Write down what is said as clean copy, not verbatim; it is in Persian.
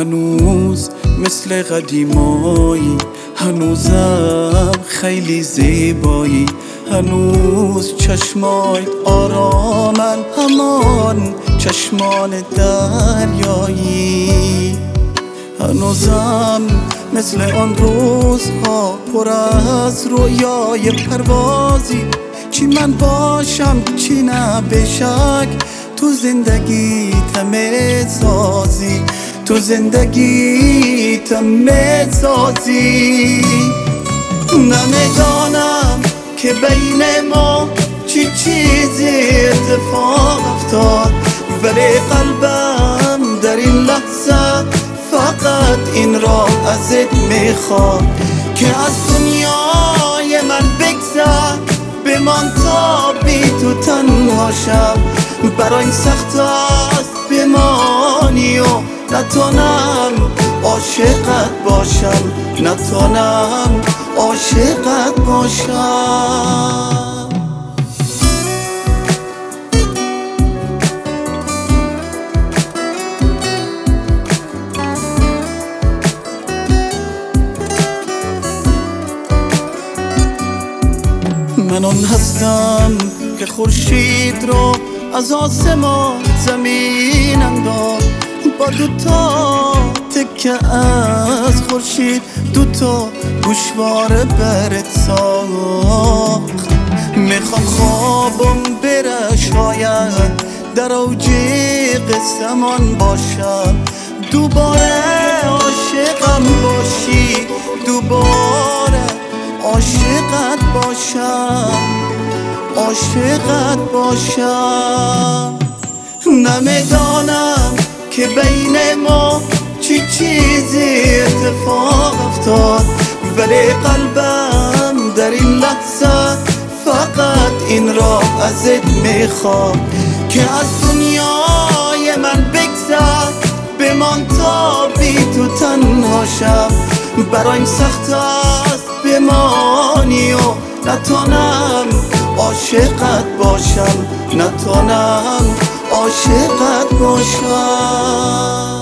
هنوز مثل قدیمایی، هنوزم خیلی زیبایی، هنوز چشمایت آرامن، همان چشمان دریایی. هنوزم مثل آن روزها پر از رویای پروازی، چی من باشم چی نه به شک تو زندگیتم سازی، تو زندگیتم سازی. نمیدانم که بین ما چی چیزی اتفاق افتاد، ولی قلبم در این لحظه فقط این را ازت میخواد که از دنیای من بگذر، بمان تا بی تو تنها شم. برای سخت است بمانی و نتونم عاشقت باشم، نتونم عاشقت باشم. من آن هستم که خورشید رو از آسمان زمین انداخت، با دوتا تکه از خورشید دوتا گوشواره برت ساخت. میخوام خوابم بره شاید در اوج قسمان باشم، دوباره عاشقم باشی، دوباره عاشقت باشم، عاشقت باشم. نمیدانم که بین ما چی چیزی اتفاق افتاد، ولی قلبم در این لحظه فقط این را ازت میخواد که از دنیای من بگذر، بمان تا بی تو تنها شم. برایم سخت است بمانی و نتونم عاشقت باشم، نتونم عاشقت باشم.